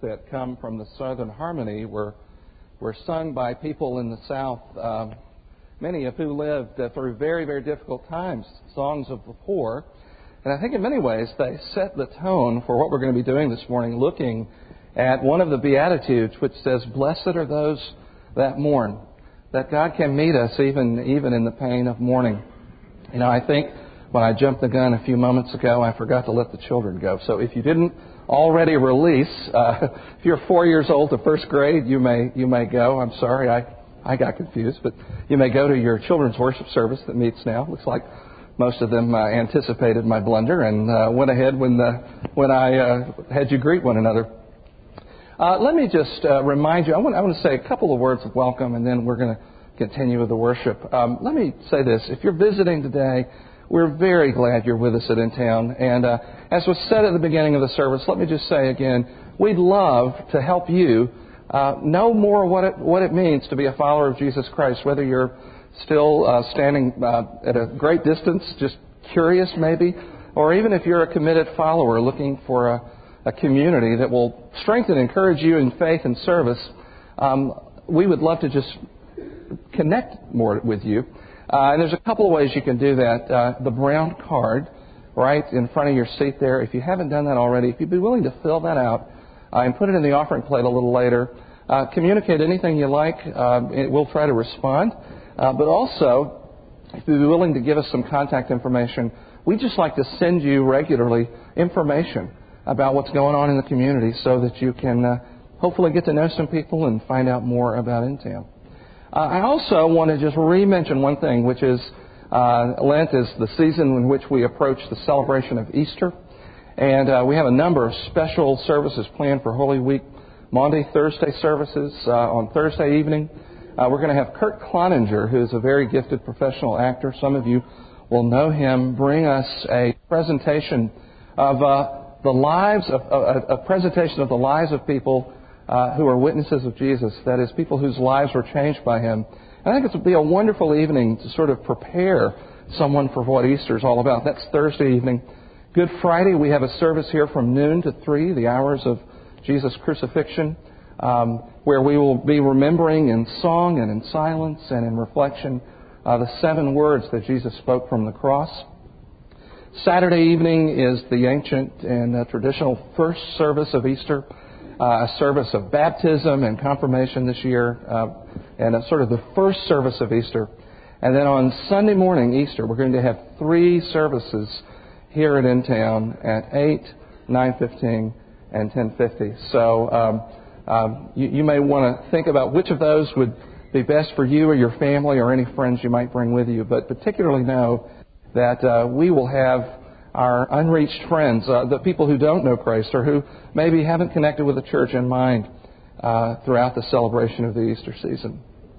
that come from the Southern Harmony were sung by people in the South, many of who lived through very, very difficult times, songs of the poor. And I think in many ways they set the tone for what we're going to be doing this morning, looking at one of the Beatitudes, which says, "Blessed are those that mourn," that God can meet us even in the pain of mourning. You know, I think when I jumped the gun a few moments ago, I forgot to let the children go. So if you didn't already release, if you're 4 years old to first grade, you may go. I'm sorry, I got confused, but you may go to your children's worship service that meets now. Looks like most of them anticipated my blunder and went ahead when I had you greet one another. Let me just remind you, I want to say a couple of words of welcome, and then we're going to continue with the worship. Let me say this. If you're visiting today, we're very glad you're with us at In Town. And as was said at the beginning of the service, let me just say again, we'd love to help you know more what it means to be a follower of Jesus Christ, whether you're still standing at a great distance, just curious maybe, or even if you're a committed follower looking for a community that will strengthen and encourage you in faith and service. We would love to just connect more with you. And there's a couple of ways you can do that. The brown card right in front of your seat there. If you haven't done that already, if you'd be willing to fill that out and put it in the offering plate a little later, communicate anything you like. We'll try to respond. But also, if you'd be willing to give us some contact information, we'd just like to send you regularly information about what's going on in the community so that you can hopefully get to know some people and find out more about In Town. I also want to just re-mention one thing, which is Lent is the season in which we approach the celebration of Easter. And we have a number of special services planned for Holy Week. Maundy Thursday services on Thursday evening. We're going to have Kurt Cloninger, who is a very gifted professional actor. Some of you will know him. Bring us a presentation of the lives of the lives of people who are witnesses of Jesus. That is, people whose lives were changed by him. And I think it would be a wonderful evening to sort of prepare someone for what Easter is all about. That's Thursday evening. Good Friday, we have a service here from noon to 3, the hours of Jesus' crucifixion, where we will be remembering in song and in silence and in reflection the 7 words that Jesus spoke from the cross. Saturday evening is the ancient and traditional first service of Easter, a service of baptism and confirmation this year, and a sort of the first service of Easter. And then on Sunday morning, Easter, we're going to have 3 services here at In Town at 8, 9:15, and 10:50. So you may want to think about which of those would be best for you or your family or any friends you might bring with you. But particularly know that we will have our unreached friends, the people who don't know Christ or who maybe haven't connected with the church in mind throughout the celebration of the Easter season.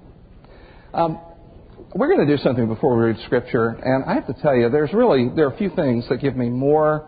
We're going to do something before we read Scripture, and I have to tell you, there are a few things that give me more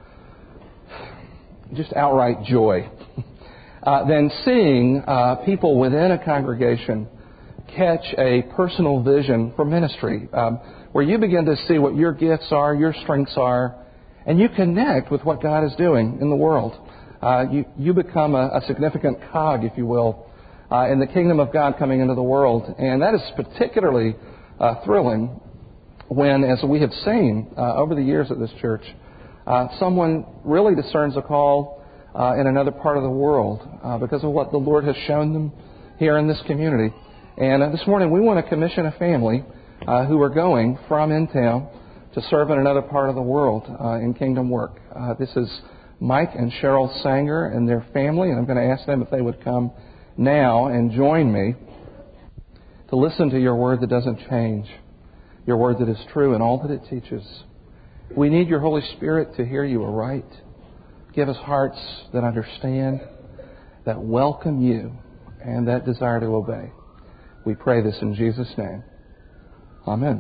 just outright joy than seeing people within a congregation catch a personal vision for ministry, where you begin to see what your gifts are, your strengths are, and you connect with what God is doing in the world. You become a significant cog, if you will, in the kingdom of God coming into the world. And that is particularly thrilling when, as we have seen over the years at this church, someone really discerns a call in another part of the world because of what the Lord has shown them here in this community. And this morning we want to commission a family who are going from In Town to serve in another part of the world in kingdom work. This is Mike and Cheryl Sanger and their family, and I'm going to ask them if they would come now and join me to listen to your word that doesn't change, your word that is true in all that it teaches. We need your Holy Spirit to hear you aright. Give us hearts that understand, that welcome you, and that desire to obey. We pray this in Jesus' name. Amen.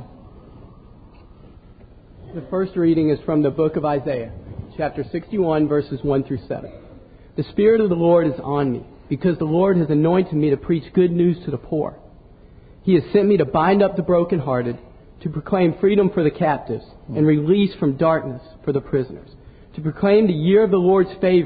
The first reading is from the book of Isaiah, chapter 61, verses 1 through 7. The Spirit of the Lord is on me, because the Lord has anointed me to preach good news to the poor. He has sent me to bind up the brokenhearted, to proclaim freedom for the captives, and release from darkness for the prisoners, to proclaim the year of the Lord's favor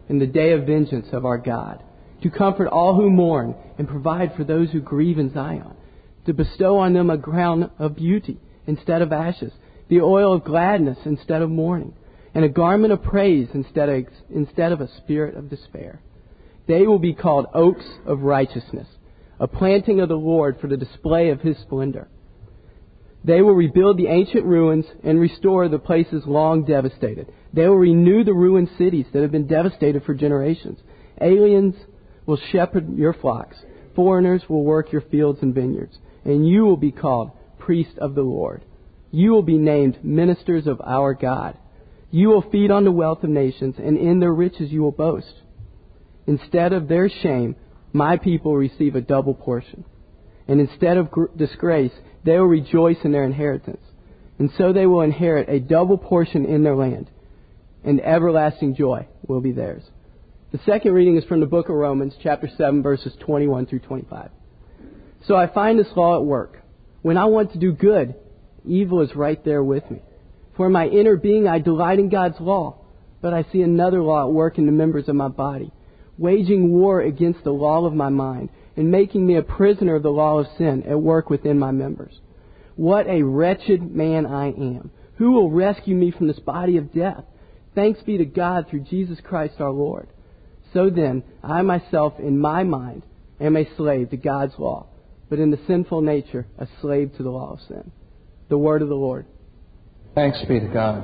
in the day of vengeance of our God, to comfort all who mourn and provide for those who grieve in Zion, to bestow on them a crown of beauty instead of ashes, the oil of gladness instead of mourning, and a garment of praise instead of a spirit of despair. They will be called oaks of righteousness, a planting of the Lord for the display of His splendor. They will rebuild the ancient ruins and restore the places long devastated. They will renew the ruined cities that have been devastated for generations. Aliens will shepherd your flocks. Foreigners will work your fields and vineyards. And you will be called priests of the Lord. You will be named ministers of our God. You will feed on the wealth of nations, and in their riches you will boast. Instead of their shame, my people receive a double portion. And instead of disgrace, they will rejoice in their inheritance. And so they will inherit a double portion in their land, and everlasting joy will be theirs. The second reading is from the book of Romans, chapter 7, verses 21 through 25. So I find this law at work. When I want to do good, evil is right there with me. For in my inner being I delight in God's law, but I see another law at work in the members of my body, waging war against the law of my mind, and making me a prisoner of the law of sin at work within my members. What a wretched man I am! Who will rescue me from this body of death? Thanks be to God through Jesus Christ our Lord. So then, I myself in my mind am a slave to God's law, but in the sinful nature a slave to the law of sin. The word of the Lord. Thanks be to God.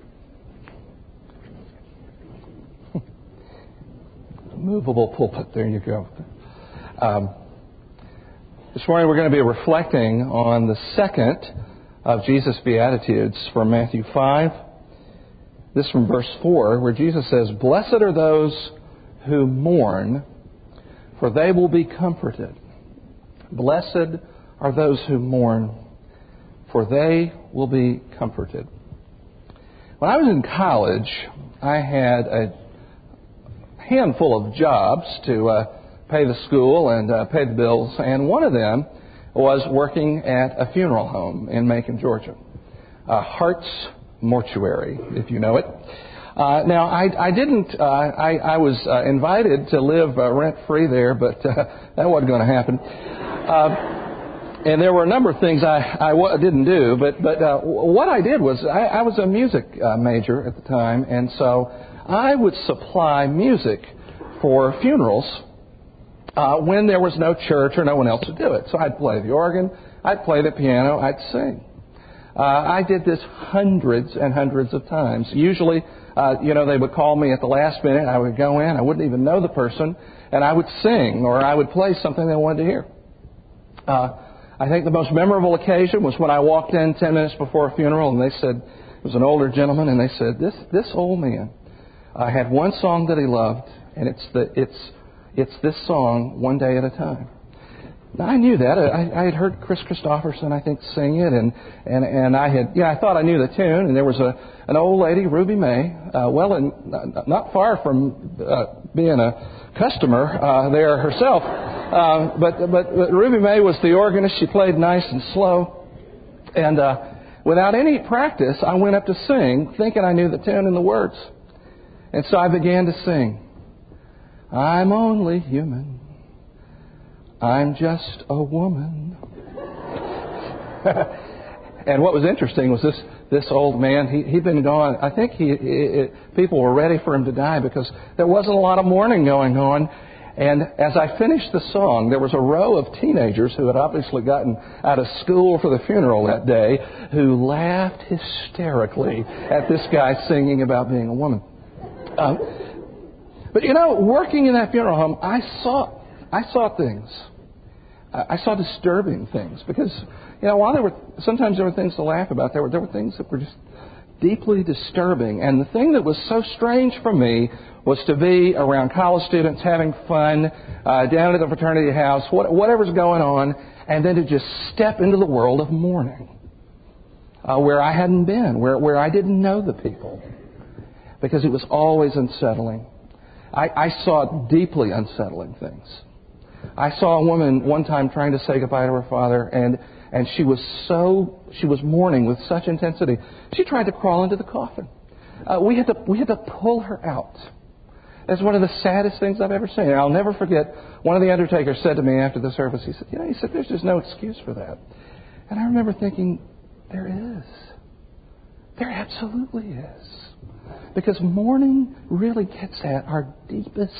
Movable pulpit, there you go. This morning we're going to be reflecting on the second of Jesus' Beatitudes from Matthew 5. This from verse 4, where Jesus says, "Blessed are those who mourn, for they will be comforted. Blessed are those who mourn, for they will be comforted." When I was in college, I had a handful of jobs to pay the school and pay the bills, and one of them was working at a funeral home in Macon, Georgia. Hart's Mortuary, if you know it. Now, I was invited to live rent-free there, but that wasn't going to happen. And there were a number of things I didn't do, but what I did was I was a music major at the time, and so I would supply music for funerals when there was no church or no one else to do it. So I'd play the organ, I'd play the piano, I'd sing. I did this hundreds and hundreds of times. Usually, they would call me at the last minute. I would go in, I wouldn't even know the person, and I would sing or I would play something they wanted to hear. I think the most memorable occasion was when I walked in 10 minutes before a funeral, and they said, it was an older gentleman, and they said, this old man had one song that he loved, and it's this song, One Day at a Time. Now, I knew that. I had heard Chris Christopherson, I think, sing it, and I thought I knew the tune. And there was an old lady, Ruby May, not far from being a customer there herself. But Ruby May was the organist. She played nice and slow, and without any practice, I went up to sing, thinking I knew the tune and the words, and so I began to sing. I'm only human. I'm just a woman. And what was interesting was this old man, he'd been gone. I think people were ready for him to die because there wasn't a lot of mourning going on. And as I finished the song, there was a row of teenagers who had obviously gotten out of school for the funeral that day who laughed hysterically at this guy singing about being a woman. But working in that funeral home, I saw things. I saw disturbing things because, while sometimes there were things to laugh about, there were things that were just deeply disturbing. And the thing that was so strange for me was to be around college students having fun, down at the fraternity house, whatever's going on, and then to just step into the world of mourning, where I hadn't been, where I didn't know the people, because it was always unsettling. I saw deeply unsettling things. I saw a woman one time trying to say goodbye to her father, and she was mourning with such intensity. She tried to crawl into the coffin. We had to pull her out It's one of the saddest things I've ever seen. And I'll never forget, one of the undertakers said to me after the service, he said, there's just no excuse for that. And I remember thinking, there is. There absolutely is. Because mourning really gets at our deepest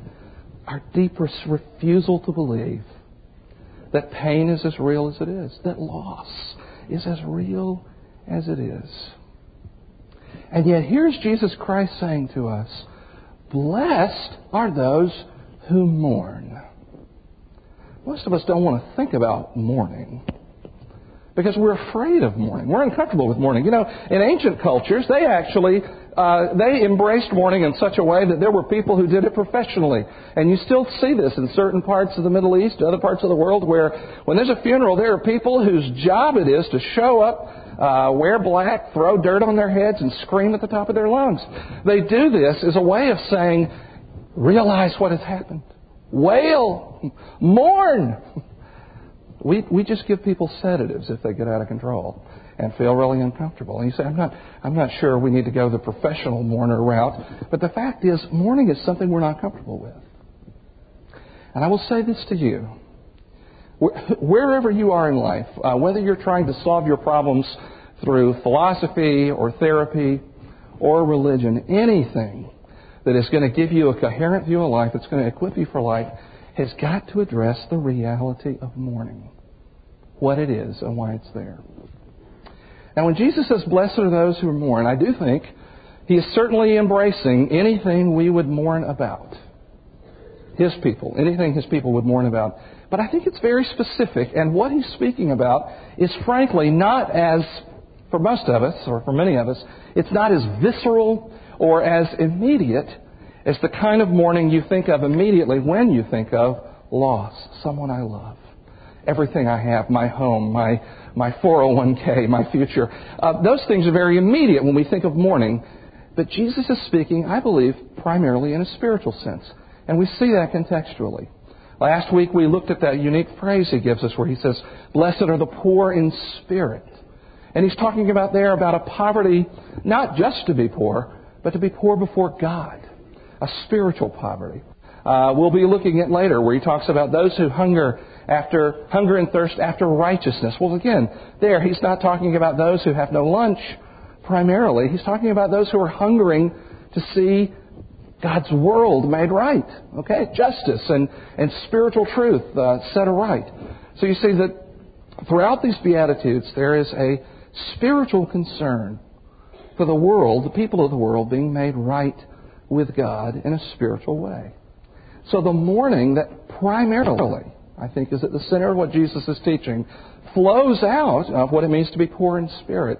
refusal to believe that pain is as real as it is, that loss is as real as it is. And yet here's Jesus Christ saying to us, blessed are those who mourn. Most of us don't want to think about mourning because we're afraid of mourning. We're uncomfortable with mourning. In ancient cultures, they actually they embraced mourning in such a way that there were people who did it professionally. And you still see this in certain parts of the Middle East, other parts of the world, where when there's a funeral, there are people whose job it is to show up, wear black, throw dirt on their heads, and scream at the top of their lungs. They do this as a way of saying, realize what has happened. Wail. Mourn. We just give people sedatives if they get out of control and feel really uncomfortable. And you say, I'm not sure we need to go the professional mourner route. But the fact is, mourning is something we're not comfortable with. And I will say this to you. Wherever you are in life, whether you're trying to solve your problems through philosophy or therapy or religion, anything that is going to give you a coherent view of life, that's going to equip you for life, has got to address the reality of mourning, what it is and why it's there. Now, when Jesus says, blessed are those who mourn, I do think He is certainly embracing anything we would mourn about. His people, anything His people would mourn about. But I think it's very specific, and what He's speaking about is frankly not as, for most of us, or for many of us, it's not as visceral or as immediate as the kind of mourning you think of immediately when you think of loss, someone I love, everything I have, my home, my 401k, my future. Those things are very immediate when we think of mourning. But Jesus is speaking, I believe, primarily in a spiritual sense. And we see that contextually. Last week we looked at that unique phrase He gives us where He says, blessed are the poor in spirit. And He's talking about a poverty, not just to be poor, but to be poor before God. A spiritual poverty. We'll be looking at later where He talks about those who hunger and thirst after righteousness. Well, again, there He's not talking about those who have no lunch primarily. He's talking about those who are hungering to see God's world made right. Okay? Justice and spiritual truth set aright. So you see that throughout these Beatitudes there is a spiritual concern for the world, the people of the world, being made right with God in a spiritual way. So the mourning that primarily, I think, is at the center of what Jesus is teaching, flows out of what it means to be poor in spirit.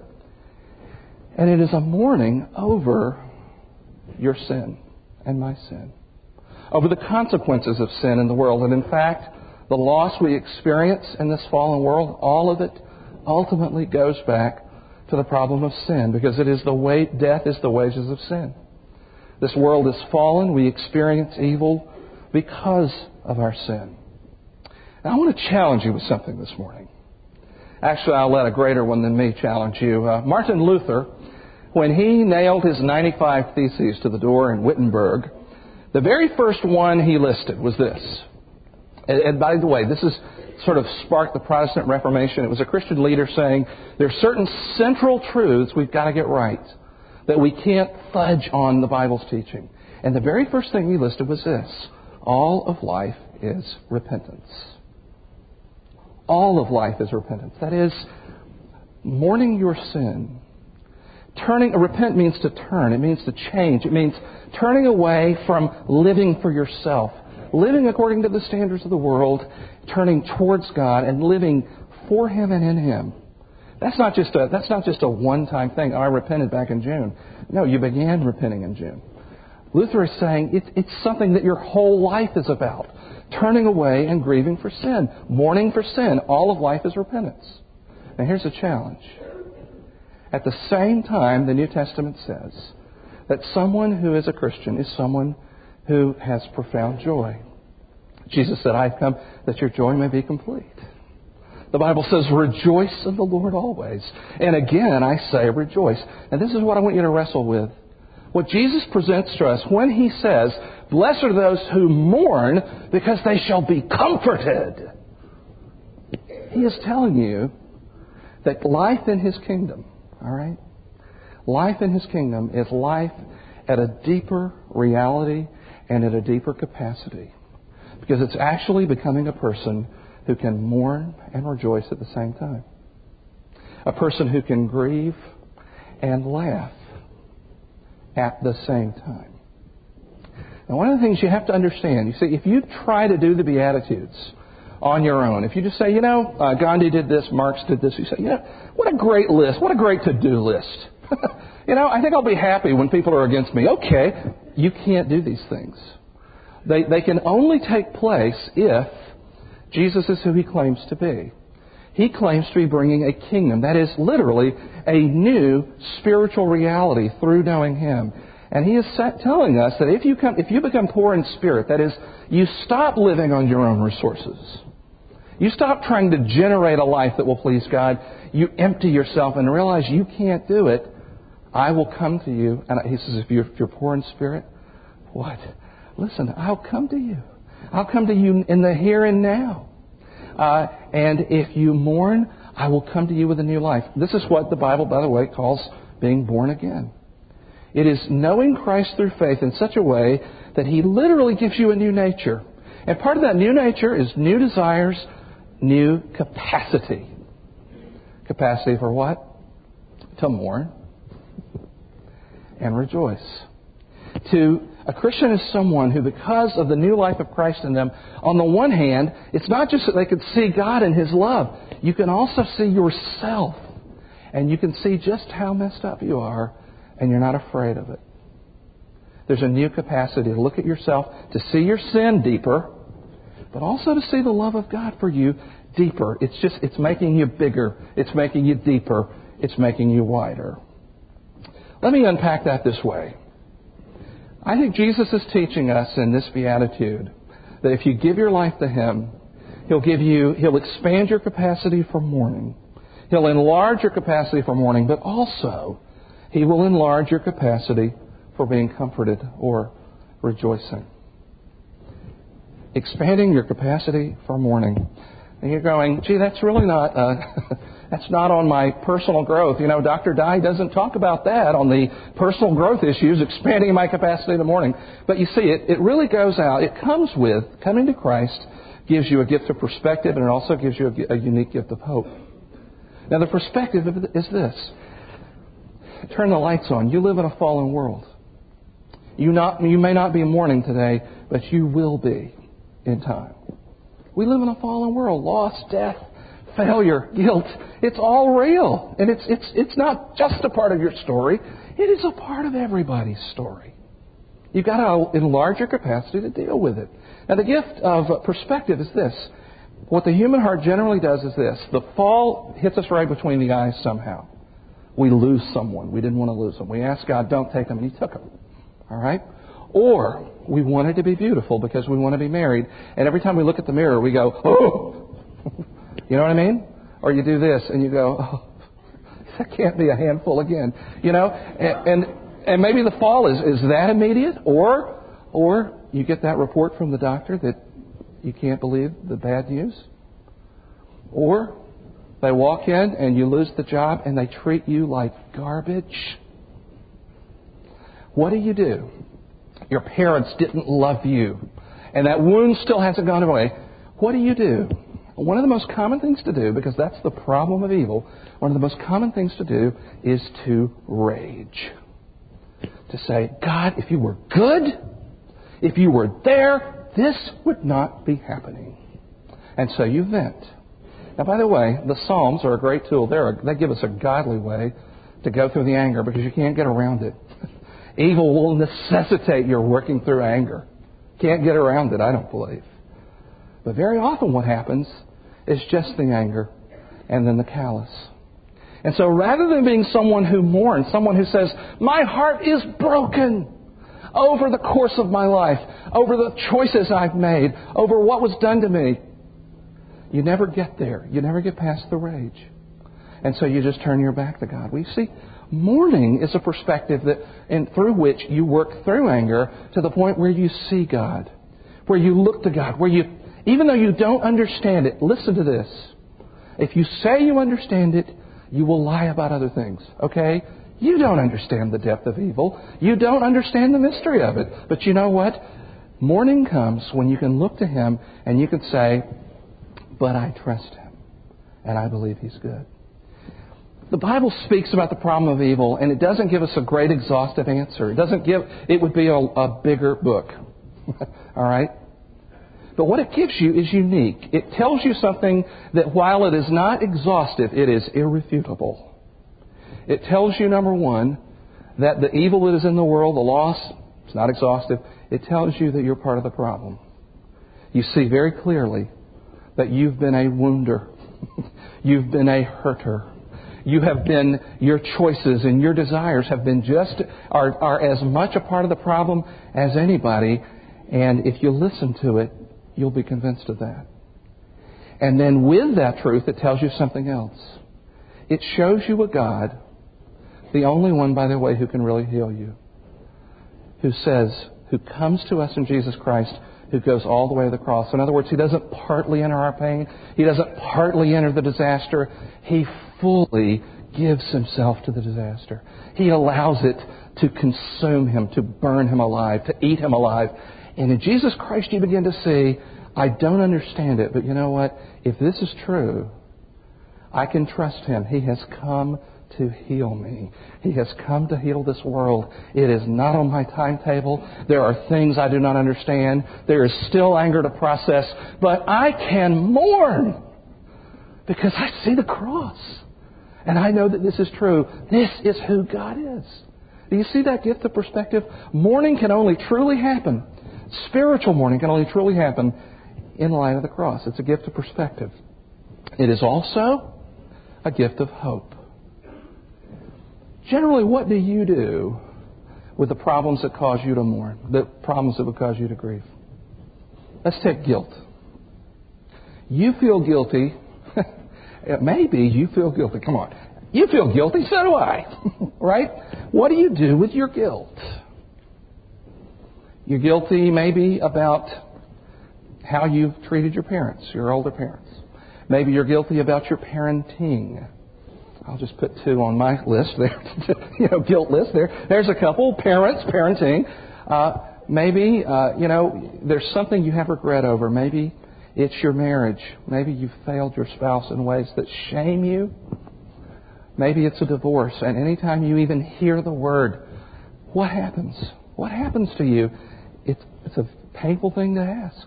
And it is a mourning over your sin and my sin, over the consequences of sin in the world. And in fact, the loss we experience in this fallen world, all of it ultimately goes back to the problem of sin, because it is death is the wages of sin. This world is fallen. We experience evil because of our sin. Now, I want to challenge you with something this morning. Actually, I'll let a greater one than me challenge you. Martin Luther, when he nailed his 95 Theses to the door in Wittenberg, the very first one he listed was this. And by the way, this is sort of sparked the Protestant Reformation. It was a Christian leader saying there are certain central truths we've got to get right, that we can't fudge on the Bible's teaching. And the very first thing he listed was this: all of life is repentance. All of life is repentance. That is, mourning your sin. Repent means to turn. It means to change. It means turning away from living for yourself, living according to the standards of the world, turning towards God and living for Him and in Him. That's not just a one-time thing. I repented back in June. No, you began repenting in June. Luther is saying it's something that your whole life is about. Turning away and grieving for sin. Mourning for sin. All of life is repentance. Now here's a challenge. At the same time, the New Testament says that someone who is a Christian is someone who has profound joy. Jesus said, I've come that your joy may be complete. The Bible says, rejoice in the Lord always. And again, I say rejoice. And this is what I want you to wrestle with. what Jesus presents to us when He says, blessed are those who mourn because they shall be comforted. He is telling you that life in His kingdom, all right? Life in His kingdom is life at a deeper reality and at a deeper capacity. Because it's actually becoming a person who can mourn and rejoice at the same time. A person who can grieve and laugh at the same time. Now, one of the things you have to understand, you see, if you try to do the Beatitudes on your own, if you just say, Gandhi did this, Marx did this, you say, what a great list, what a great to-do list. I think I'll be happy when people are against me. Okay, you can't do these things. They can only take place if Jesus is who He claims to be. He claims to be bringing a kingdom. That is literally a new spiritual reality through knowing Him. And He is telling us that if you become poor in spirit, that is, you stop living on your own resources. You stop trying to generate a life that will please God. You empty yourself and realize you can't do it. I will come to you. And He says, if you're poor in spirit, what? Listen, I'll come to you. I'll come to you in the here and now. And if you mourn, I will come to you with a new life. This is what the Bible, by the way, calls being born again. It is knowing Christ through faith in such a way that He literally gives you a new nature. And part of that new nature is new desires, new capacity. Capacity for what? To mourn and rejoice. A Christian is someone who, because of the new life of Christ in them, on the one hand, it's not just that they can see God and His love. You can also see yourself. And you can see just how messed up you are, and you're not afraid of it. There's a new capacity to look at yourself, to see your sin deeper, but also to see the love of God for you deeper. It's making you bigger. It's making you deeper. It's making you wider. Let me unpack that this way. I think Jesus is teaching us in this beatitude that if you give your life to Him, He'll expand your capacity for mourning. He'll enlarge your capacity for mourning, but also He will enlarge your capacity for being comforted or rejoicing. Expanding your capacity for mourning. And you're going, gee, that's really not... That's not on my personal growth. Dr. Dye doesn't talk about that on the personal growth issues, expanding my capacity in the morning. But you see, it really goes out. It comes with, coming to Christ gives you a gift of perspective, and it also gives you a unique gift of hope. Now, the perspective is this. Turn the lights on. You live in a fallen world. You may not be mourning today, but you will be in time. We live in a fallen world. Loss, death, failure, guilt. It's all real. And it's not just a part of your story. It is a part of everybody's story. You've got to enlarge your capacity to deal with it. Now, the gift of perspective is this. What the human heart generally does is this. The fall hits us right between the eyes somehow. We lose someone. We didn't want to lose them. We asked God, don't take them, and He took them. All right? Or we wanted to be beautiful because we want to be married. And every time we look at the mirror, we go, oh! You know what I mean? Or you do this and you go, oh, that can't be a handful again. And maybe the fall is that immediate, or you get that report from the doctor that you can't believe the bad news. Or they walk in and you lose the job and they treat you like garbage. What do? Your parents didn't love you. And that wound still hasn't gone away. What do? One of the most common things to do, because that's the problem of evil, one of the most common things to do is to rage. To say, God, if you were good, if you were there, this would not be happening. And so you vent. Now, by the way, the Psalms are a great tool. They give us a godly way to go through the anger because you can't get around it. Evil will necessitate your working through anger. Can't get around it, I don't believe. But very often what happens is just the anger and then the callous. And so rather than being someone who mourns, someone who says, my heart is broken over the course of my life, over the choices I've made, over what was done to me, you never get there. You never get past the rage. And so you just turn your back to God. We see Mourning is a perspective through which you work through anger to the point where you see God, where you look to God, where you, even though you don't understand it, listen to this. If you say you understand it, you will lie about other things, okay? You don't understand the depth of evil. You don't understand the mystery of it. But you know what? Mourning comes when you can look to Him and you can say, but I trust Him and I believe He's good. The Bible speaks about the problem of evil, and it doesn't give us a great exhaustive answer. It would be a bigger book. All right? But what it gives you is unique. It tells you something that while it is not exhaustive, it is irrefutable. It tells you, number one, that the evil that is in the world, the loss, it's not exhaustive. It tells you that you're part of the problem. You see very clearly that you've been a wounder. You've been a hurter. Your choices and your desires have been are as much a part of the problem as anybody. And if you listen to it, you'll be convinced of that. And then with that truth, it tells you something else. It shows you a God, the only one, by the way, who can really heal you, who comes to us in Jesus Christ, who goes all the way to the cross. In other words, He doesn't partly enter our pain. He doesn't partly enter the disaster. He fully gives Himself to the disaster. He allows it to consume Him, to burn Him alive, to eat Him alive. And in Jesus Christ you begin to see, I don't understand it, but you know what? If this is true, I can trust Him. He has come to heal me. He has come to heal this world. It is not on my timetable. There are things I do not understand. There is still anger to process, but I can mourn because I see the cross. And I know that this is true. This is who God is. Do you see that gift of perspective? Mourning can only truly happen. Spiritual mourning can only truly happen in light of the cross. It's a gift of perspective. It is also a gift of hope. Generally, what do you do with the problems that cause you to mourn, the problems that would cause you to grieve? Let's take guilt. You feel guilty. Maybe you feel guilty. Come on. You feel guilty, so do I. Right? What do you do with your guilt? You're guilty maybe about how you've treated your parents, your older parents. Maybe you're guilty about your parenting. I'll just put 2 on my list there. Guilt list there. There's a couple. Parents, parenting. Maybe, there's something you have regret over. Maybe it's your marriage. Maybe you've failed your spouse in ways that shame you. Maybe it's a divorce. And anytime you even hear the word, what happens? What happens to you? It's a painful thing to ask.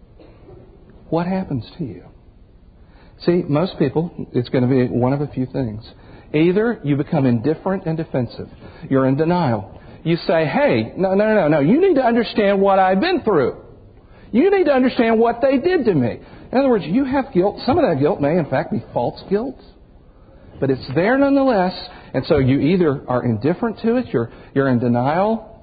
What happens to you? See, most people, it's going to be one of a few things. Either you become indifferent and defensive. You're in denial. You say, hey, no. You need to understand what I've been through. You need to understand what they did to me. In other words, you have guilt. Some of that guilt may, in fact, be false guilt. But it's there nonetheless. And so you either are indifferent to it, you're in denial,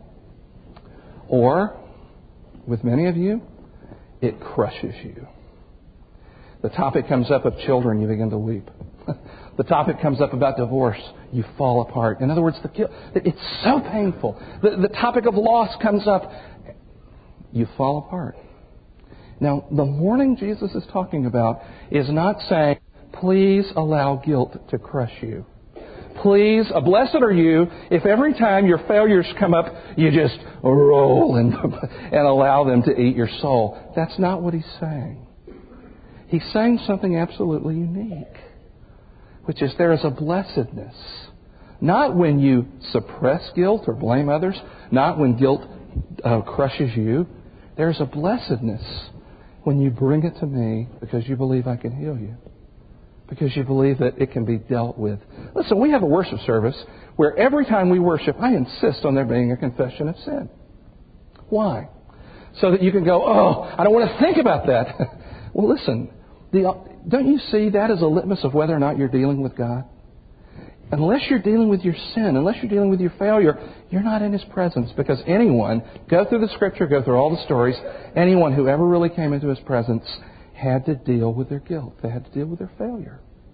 or, with many of you, it crushes you. The topic comes up of children, you begin to weep. The topic comes up about divorce, you fall apart. In other words, the guilt, it's so painful. The topic of loss comes up, you fall apart. Now, the mourning Jesus is talking about is not saying, please allow guilt to crush you. Please, blessed are you if every time your failures come up, you just roll and allow them to eat your soul. That's not what he's saying. He's saying something absolutely unique, which is there is a blessedness. Not when you suppress guilt or blame others, not when guilt crushes you. There's a blessedness when you bring it to me because you believe I can heal you. Because you believe that it can be dealt with. Listen, we have a worship service where every time we worship, I insist on there being a confession of sin. Why? So that you can go, I don't want to think about that. Well, listen, don't you see that as a litmus of whether or not you're dealing with God? Unless you're dealing with your sin, unless you're dealing with your failure, you're not in His presence. Because anyone, go through the Scripture, go through all the stories, anyone who ever really came into His presence had to deal with their guilt. They had to deal with their failure.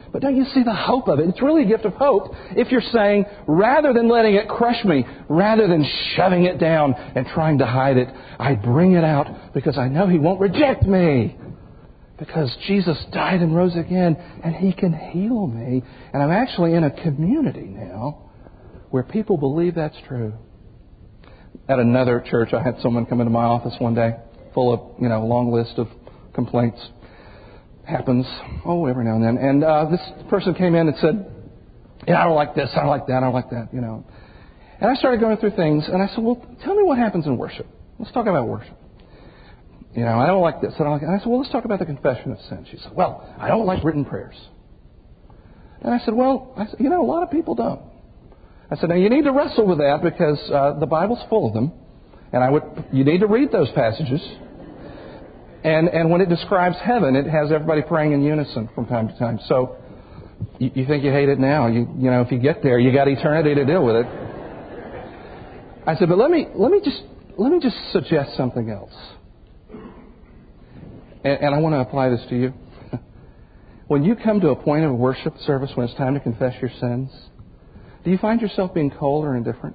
But don't you see the hope of it? It's really a gift of hope if you're saying, rather than letting it crush me, rather than shoving it down and trying to hide it, I bring it out because I know He won't reject me. Because Jesus died and rose again, and He can heal me. And I'm actually in a community now where people believe that's true. At another church, I had someone come into my office one day, full of, a long list of complaints. Happens, every now and then. And this person came in and said, I don't like this, I don't like that, I don't like that, And I started going through things, and I said, well, tell me what happens in worship. Let's talk about worship. I don't like this, I don't like that. And I said, well, let's talk about the confession of sin. She said, well, I don't like written prayers. And I said, a lot of people don't. I said, now you need to wrestle with that because the Bible's full of them. And you need to read those passages. And when it describes heaven, it has everybody praying in unison from time to time. So you think you hate it now. If you get there, you got eternity to deal with it. I said, but let me just suggest something else. And I want to apply this to you. When you come to a point of worship service when it's time to confess your sins, do you find yourself being cold or indifferent?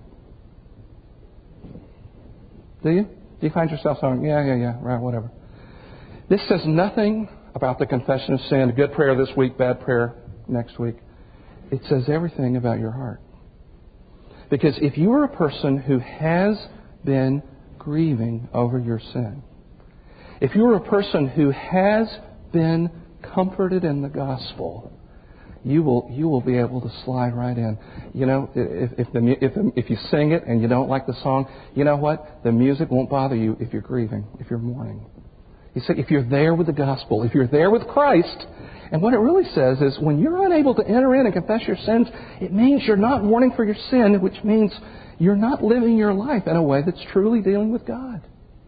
Do you? Do you find yourself saying, yeah, right, whatever? This says nothing about the confession of sin, good prayer this week, bad prayer next week. It says everything about your heart. Because if you are a person who has been grieving over your sin, if you are a person who has been comforted in the gospel, you will be able to slide right in. If you sing it and you don't like the song, you know what? The music won't bother you if you're grieving, if you're mourning. He said, if you're there with the gospel, if you're there with Christ, and what it really says is when you're unable to enter in and confess your sins, it means you're not mourning for your sin, which means you're not living your life in a way that's truly dealing with God.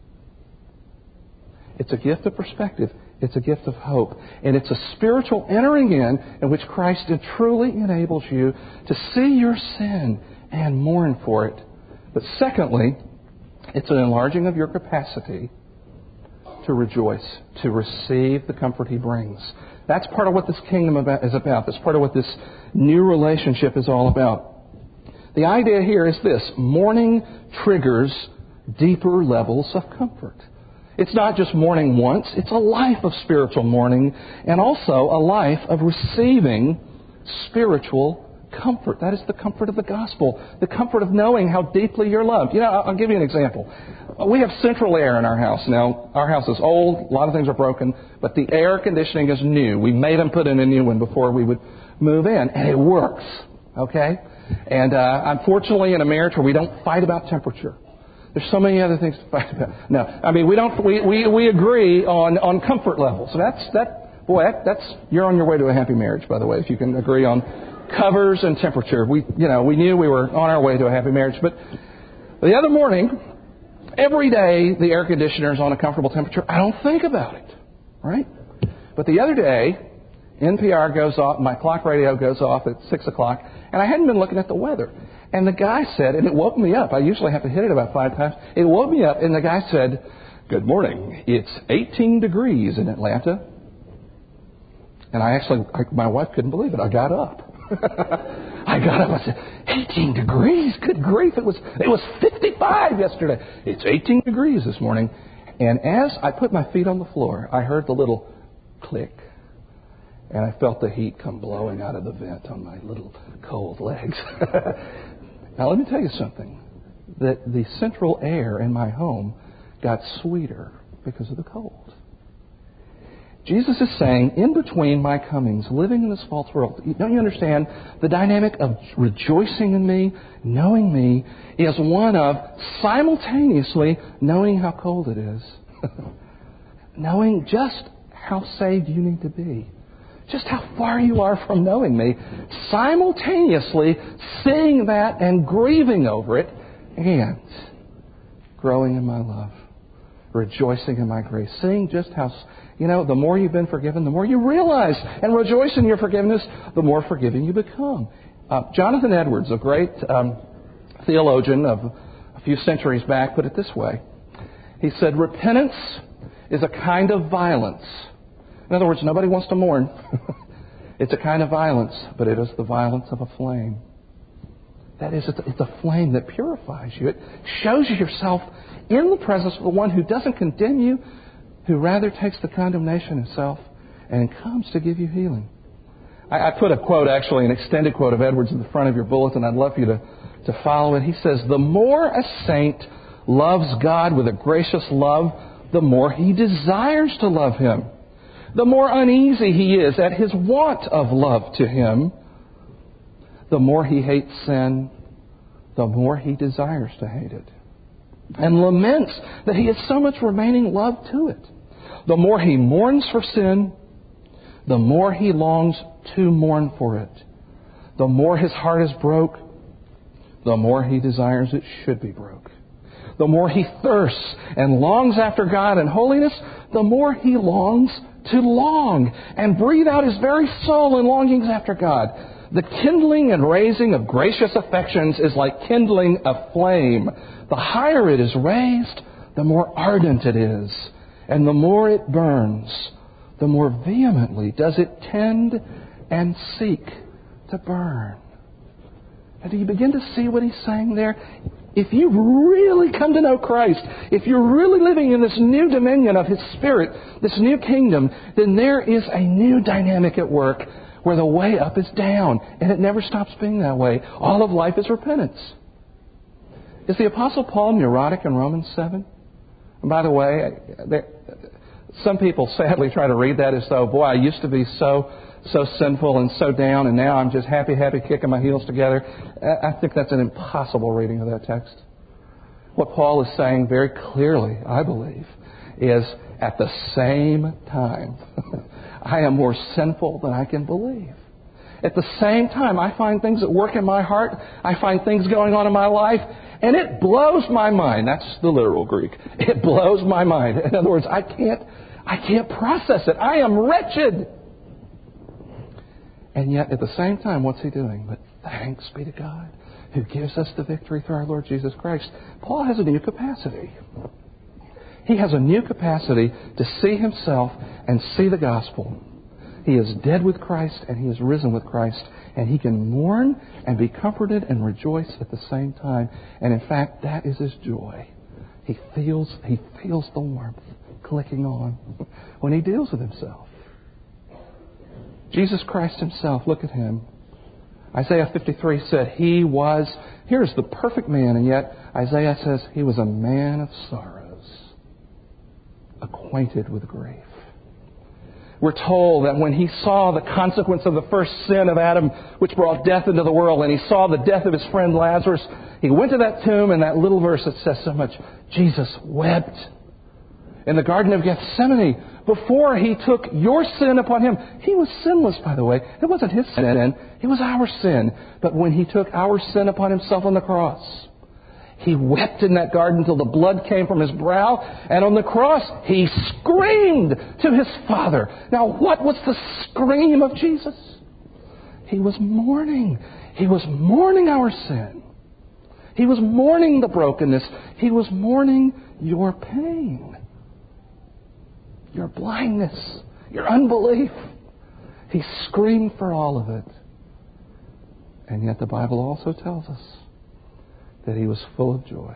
It's a gift of perspective. It's a gift of hope. And it's a spiritual entering in which Christ truly enables you to see your sin and mourn for it. But secondly, it's an enlarging of your capacity to rejoice, to receive the comfort He brings. That's part of what this kingdom is about. That's part of what this new relationship is all about. The idea here is this: mourning triggers deeper levels of comfort. It's not just mourning once, it's a life of spiritual mourning and also a life of receiving spiritual comfort. That is the comfort of the gospel, the comfort of knowing how deeply you're loved. I'll give you an example. We have central air in our house. Now, our house is old, a lot of things are broken, but the air conditioning is new. We made them put in a new one before we would move in, and it works, okay? And I'm fortunately in a marriage where we don't fight about temperature. There's so many other things to fight about. No, I mean, we agree on comfort levels. So that's you're on your way to a happy marriage, by the way, if you can agree on covers and temperature. We knew we were on our way to a happy marriage. But the other morning, every day the air conditioner is on a comfortable temperature. I don't think about it, right? But the other day, NPR goes off, my clock radio goes off at 6 o'clock, and I hadn't been looking at the weather. And the guy said, and it woke me up. I usually have to hit it about 5 times. It woke me up, and the guy said, "Good morning. It's 18 degrees in Atlanta." And my wife couldn't believe it. I got up. I said, 18 degrees? Good grief. It was 55 yesterday. It's 18 degrees this morning. And as I put my feet on the floor, I heard the little click. And I felt the heat come blowing out of the vent on my little cold legs. Now, let me tell you something. The central air in my home got sweeter because of the cold. Jesus is saying, in between my comings, living in this false world, don't you understand? The dynamic of rejoicing in me, knowing me, is one of simultaneously knowing how cold it is, knowing just how saved you need to be, just how far you are from knowing me, simultaneously seeing that and grieving over it, and growing in my love, rejoicing in my grace, seeing just how, the more you've been forgiven, the more you realize and rejoice in your forgiveness, the more forgiving you become. Jonathan Edwards, a great theologian of a few centuries back, put it this way. He said, repentance is a kind of violence. In other words, nobody wants to mourn. It's a kind of violence, but it is the violence of a flame. That is, it's a flame that purifies you. It shows you yourself in the presence of the one who doesn't condemn you, who rather takes the condemnation himself and comes to give you healing. I put a quote, actually, an extended quote of Edwards in the front of your bulletin. I'd love for you to follow it. He says, "The more a saint loves God with a gracious love, the more he desires to love Him. The more uneasy he is at his want of love to Him, the more he hates sin, the more he desires to hate it, and laments that he has so much remaining love to it. The more he mourns for sin, the more he longs to mourn for it. The more his heart is broke, the more he desires it should be broke. The more he thirsts and longs after God and holiness, the more he longs to long and breathe out his very soul in longings after God. The kindling and raising of gracious affections is like kindling a flame. The higher it is raised, the more ardent it is. And the more it burns, the more vehemently does it tend and seek to burn." And do you begin to see what he's saying there? If you really come to know Christ, if you're really living in this new dominion of His Spirit, this new kingdom, then there is a new dynamic at work where the way up is down, and it never stops being that way. All of life is repentance. Is the Apostle Paul neurotic in Romans 7? And by the way, some people sadly try to read that as though, boy, I used to be so sinful and so down, and now I'm just happy kicking my heels together. I think that's an impossible reading of that text. What Paul is saying very clearly, I believe, is at the same time, I am more sinful than I can believe. At the same time, I find things at work in my heart. I find things going on in my life, and it blows my mind. That's the literal Greek. It blows my mind. In other words, I can't process it. I am wretched. And yet, at the same time, what's he doing? But thanks be to God who gives us the victory through our Lord Jesus Christ. Paul has a new capacity. He has a new capacity to see himself and see the gospel. He is dead with Christ and he is risen with Christ. And he can mourn and be comforted and rejoice at the same time. And in fact, that is his joy. He feels the warmth clicking on when he deals with himself. Jesus Christ Himself, look at Him. Isaiah 53 said here's the perfect man, and yet Isaiah says He was a man of sorrows, acquainted with grief. We're told that when He saw the consequence of the first sin of Adam, which brought death into the world, and He saw the death of His friend Lazarus, He went to that tomb, and that little verse that says so much, Jesus wept. In the Garden of Gethsemane, before He took your sin upon Him, He was sinless, by the way. It wasn't His sin. It was our sin. But when He took our sin upon Himself on the cross, He wept in that garden till the blood came from His brow. And on the cross, He screamed to His Father. Now, what was the scream of Jesus? He was mourning. He was mourning our sin. He was mourning the brokenness. He was mourning your pain, your blindness, your unbelief. He screamed for all of it. And yet the Bible also tells us that He was full of joy.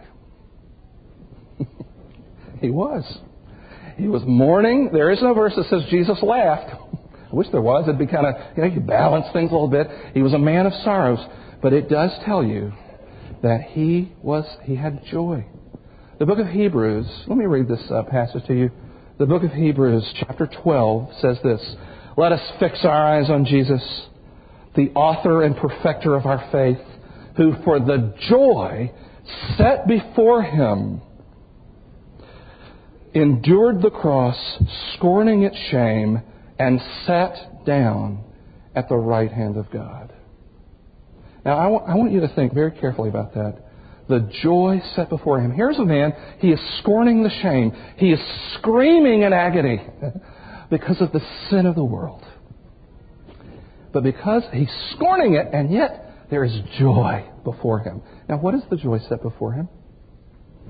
He was. He was mourning. There is no verse that says Jesus laughed. I wish there was. It'd be kind of, you balance things a little bit. He was a man of sorrows. But it does tell you that he had joy. The book of Hebrews, let me read this passage to you. The book of Hebrews, chapter 12, says this: "Let us fix our eyes on Jesus, the author and perfecter of our faith, who for the joy set before Him endured the cross, scorning its shame, and sat down at the right hand of God." Now, I want you to think very carefully about that. The joy set before Him. Here's a man, he is scorning the shame. He is screaming in agony because of the sin of the world. But because he's scorning it, and yet there is joy before Him. Now, what is the joy set before Him?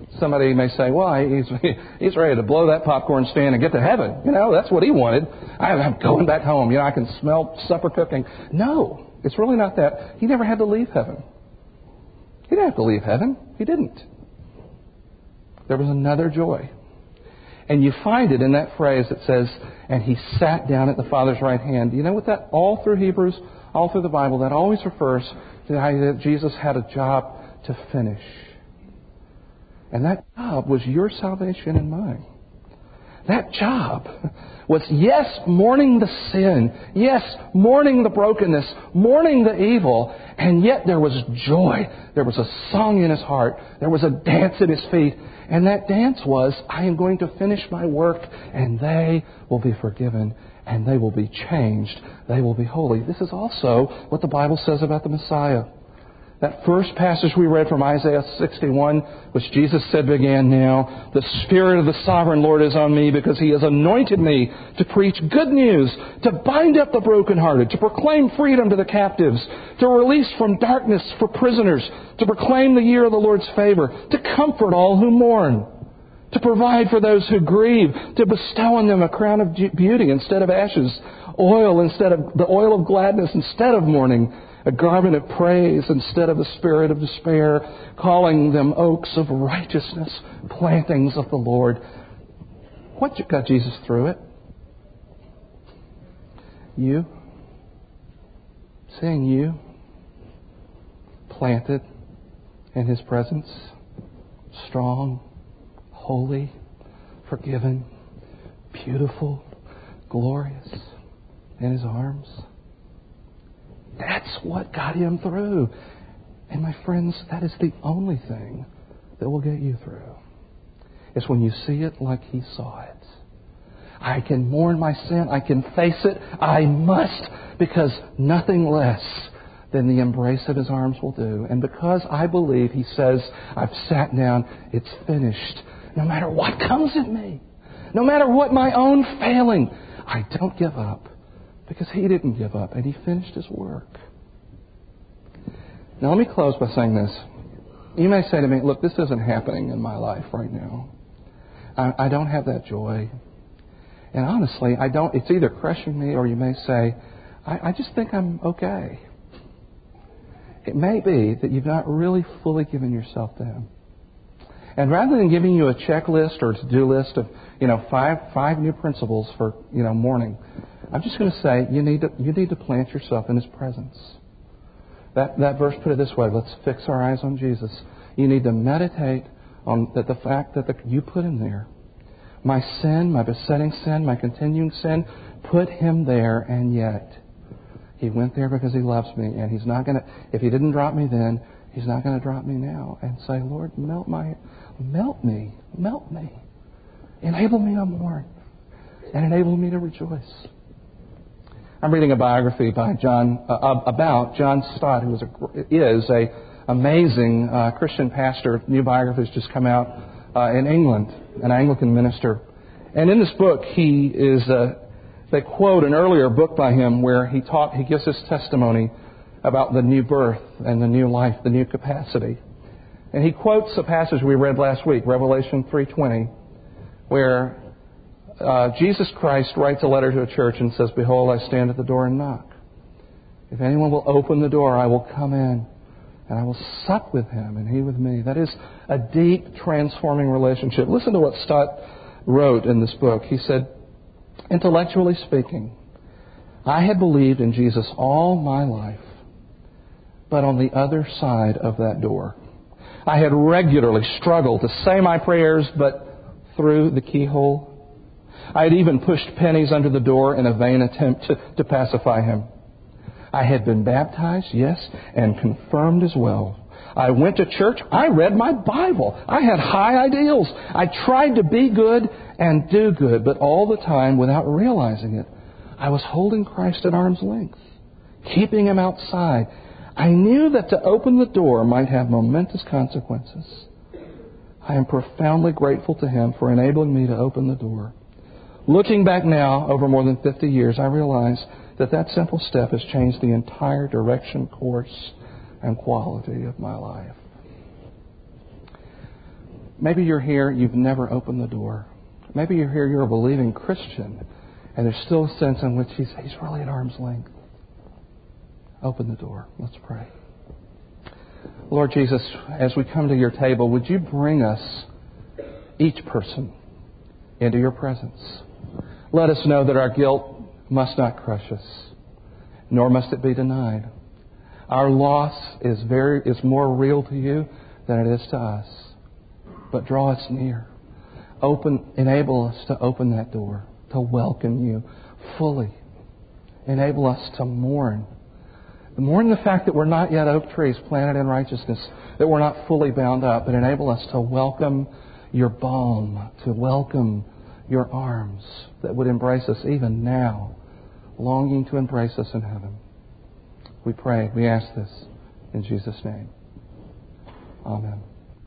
Somebody may say, well, he's ready to blow that popcorn stand and get to heaven. That's what he wanted. I'm going back home. I can smell supper cooking. No, it's really not that. He never had to leave heaven. He didn't have to leave heaven. He didn't. There was another joy. And you find it in that phrase that says, and he sat down at the Father's right hand. You know what that, all through Hebrews, all through the Bible, that always refers to the idea that Jesus had a job to finish. And that job was your salvation and mine. That job was, yes, mourning the sin. Yes, mourning the brokenness, mourning the evil. And yet there was joy. There was a song in his heart. There was a dance at his feet. And that dance was, I am going to finish my work, and they will be forgiven, and they will be changed. They will be holy. This is also what the Bible says about the Messiah. That first passage we read from Isaiah 61, which Jesus said began now, the Spirit of the Sovereign Lord is on me because He has anointed me to preach good news, to bind up the brokenhearted, to proclaim freedom to the captives, to release from darkness for prisoners, to proclaim the year of the Lord's favor, to comfort all who mourn, to provide for those who grieve, to bestow on them a crown of beauty instead of ashes, the oil of gladness instead of mourning, a garment of praise instead of the spirit of despair, calling them oaks of righteousness, plantings of the Lord. What got Jesus through it? You. Seeing you planted in His presence, strong, holy, forgiven, beautiful, glorious in His arms. That's what got Him through. And my friends, that is the only thing that will get you through. It's when you see it like He saw it. I can mourn my sin. I can face it. I must, because nothing less than the embrace of His arms will do. And because I believe He says, I've sat down, it's finished. No matter what comes at me, no matter what my own failing, I don't give up. Because He didn't give up, and He finished His work. Now let me close by saying this. You may say to me, look, this isn't happening in my life right now. I don't have that joy. And honestly, it's either crushing me, or you may say, I just think I'm okay. It may be that you've not really fully given yourself to Him. And rather than giving you a checklist or a to-do list of, five new principles for, mourning, I'm just going to say you need to plant yourself in His presence. That verse put it this way: let's fix our eyes on Jesus. You need to meditate on the fact that you put Him there. My sin, my besetting sin, my continuing sin, put Him there, and yet He went there because He loves me, and He's not going to. If He didn't drop me then, He's not going to drop me now. And say, Lord, melt me, enable me to mourn, and enable me to rejoice. I'm reading a biography by about John Stott, who is an amazing Christian pastor. New biography has just come out in England, an Anglican minister. And in this book, they quote an earlier book by him where he gives his testimony about the new birth and the new life, the new capacity. And he quotes a passage we read last week, Revelation 3:20, where Jesus Christ writes a letter to a church and says, behold, I stand at the door and knock. If anyone will open the door, I will come in and I will sup with him and he with me. That is a deep, transforming relationship. Listen to what Stott wrote in this book. He said, intellectually speaking, I had believed in Jesus all my life, but on the other side of that door. I had regularly struggled to say my prayers, but through the keyhole. I had even pushed pennies under the door in a vain attempt to pacify him. I had been baptized, yes, and confirmed as well. I went to church. I read my Bible. I had high ideals. I tried to be good and do good, but all the time, without realizing it, I was holding Christ at arm's length, keeping Him outside. I knew that to open the door might have momentous consequences. I am profoundly grateful to Him for enabling me to open the door. Looking back now, over more than 50 years, I realize that simple step has changed the entire direction, course, and quality of my life. Maybe you're here, you've never opened the door. Maybe you're here, you're a believing Christian, and there's still a sense in which He's really at arm's length. Open the door. Let's pray. Lord Jesus, as we come to your table, would you bring us, each person, into your presence? Let us know that our guilt must not crush us, nor must it be denied. Our loss is more real to you than it is to us. But draw us near. Enable us to open that door, to welcome you fully. Enable us to mourn. Mourn the fact that we're not yet oak trees planted in righteousness, that we're not fully bound up, but enable us to welcome your balm, to welcome your arms that would embrace us even now, longing to embrace us in heaven. We pray, we ask this in Jesus' name. Amen.